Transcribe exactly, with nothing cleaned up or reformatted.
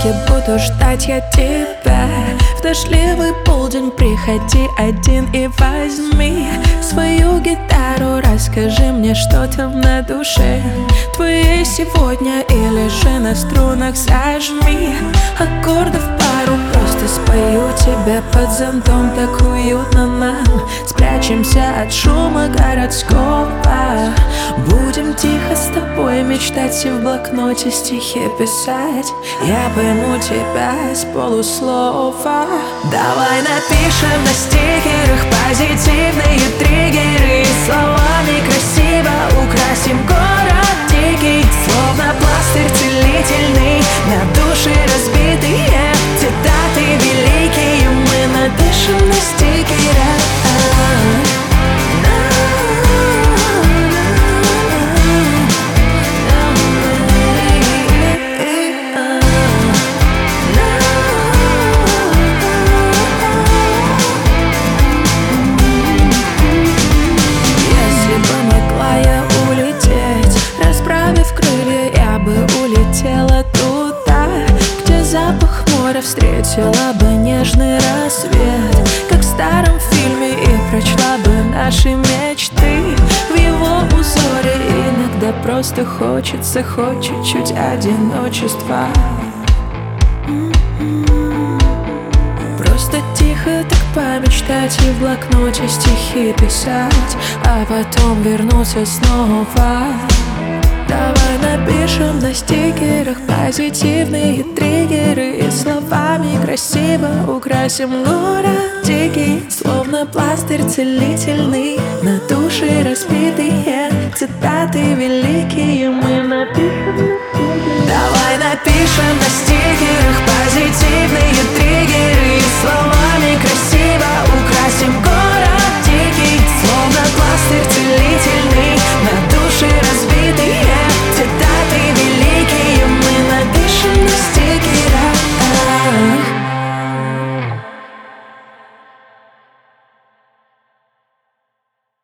месте буду ждать я тебя. В дождливый полдень приходи один и возьми свою гитару, расскажи мне, что там на душе твоей сегодня, или же на струнах зажми аккорды в пару. Просто спою тебя под зонтом, так уютно нам. Спрячемся от шума городского, будем тихо с тобой мечтать и в блокноте стихи писать. Я пойму тебя с полуслова. Давай напишем на стикерах позитивные триггеры, словами красиво украсим город дикий, словно пластырь целительный на души разбитые. Цитаты великие мы напишем на стикерах. Туда, где запах моря встретила бы нежный рассвет, как в старом фильме, и прочла бы наши мечты в его узоре. Иногда просто хочется хоть чуть-чуть одиночества. Просто тихо так помечтать и в блокноте стихи писать, а потом вернуться снова. Давай напишем на стикерах позитивные триггеры, и словами красиво украсим город дикий, словно пластырь целительный